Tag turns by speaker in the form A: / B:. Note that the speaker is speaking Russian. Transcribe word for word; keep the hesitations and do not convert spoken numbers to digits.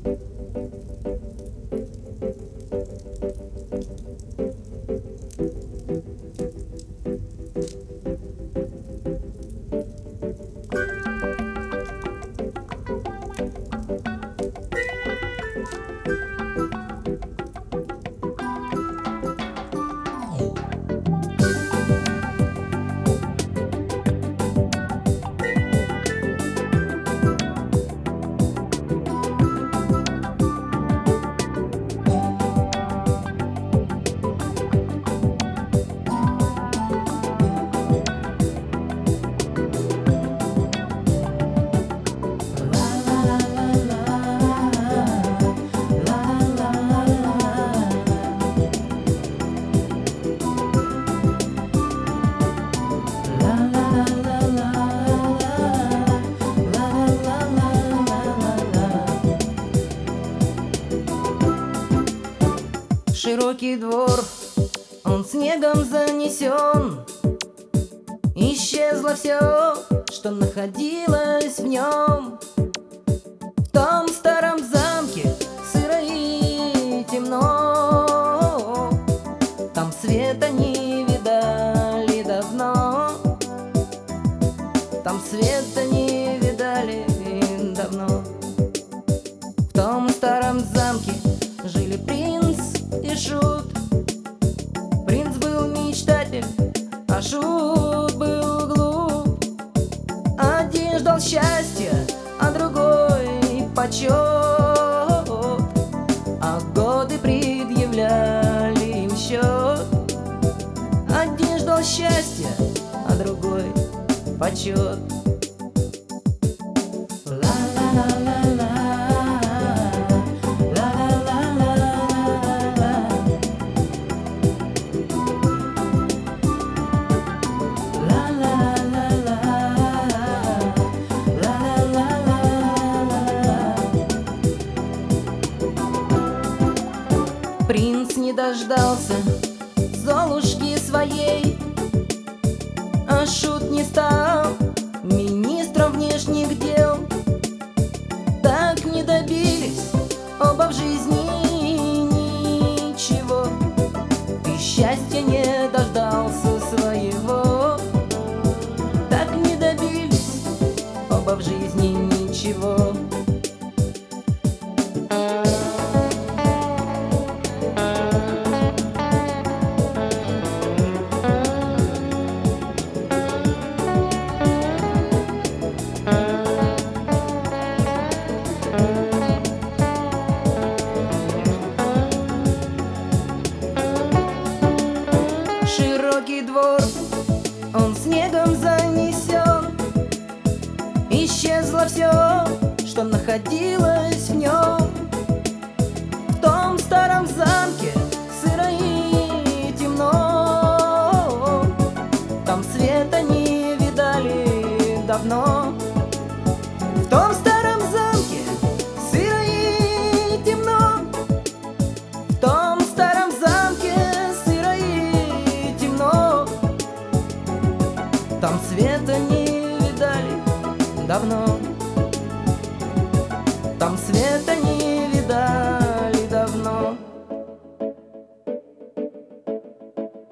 A: Широкий двор, он снегом занесен. Исчезло все, что находилось в нем. В том старом замке сыро и темно. Там света не видали давно. Там света не видали давно. В том старом замке жили принц и шут. Принц был мечтатель, а шут был глуп. Один ждал счастья, а другой почет. А годы предъявляли им счет. Один ждал счастья, а другой почет. Принц не дождался Золушки своей, а шут не стал министром внешних дел. Так не добились оба в жизни ничего, и счастья не дождался своего. Так не добились оба в жизни ничего. Широкий двор, он снегом занесен. Исчезло все, что находилось в нем. В том старом замке сыро и темно. Там света не видали давно. В том старом замке сыро и темно. В том старом замке сыро и темно. Там света не видали давно. Там света не